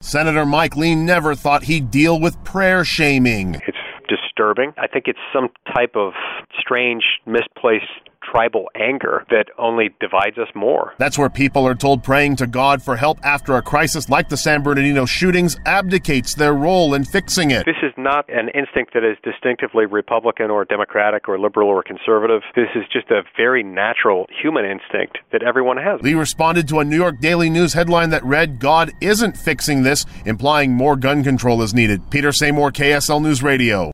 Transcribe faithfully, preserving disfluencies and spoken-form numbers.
Senator Mike Lee never thought he'd deal with prayer shaming. It's disturbing. I think it's some type of strange, misplaced tribal anger that only divides us more. That's where people are told praying to God for help after a crisis like the San Bernardino shootings abdicates their role in fixing it. This is not an instinct that is distinctively Republican or Democratic or liberal or conservative. This is just a very natural human instinct that everyone has. Lee responded to a New York Daily News headline that read, "God isn't fixing this," implying more gun control is needed. Peter Seymour, K S L News Radio.